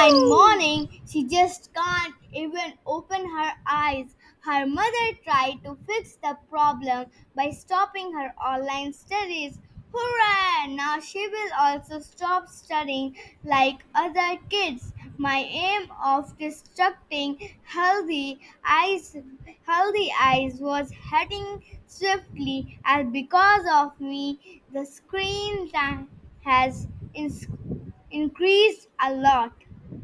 One morning, she just can't even open her eyes. Her mother tried to fix the problem by stopping her online studies. Hooray! Now she will also stop studying like other kids. My aim of constructing healthy eyes was heading swiftly, as because of me, the screen time has increased a lot.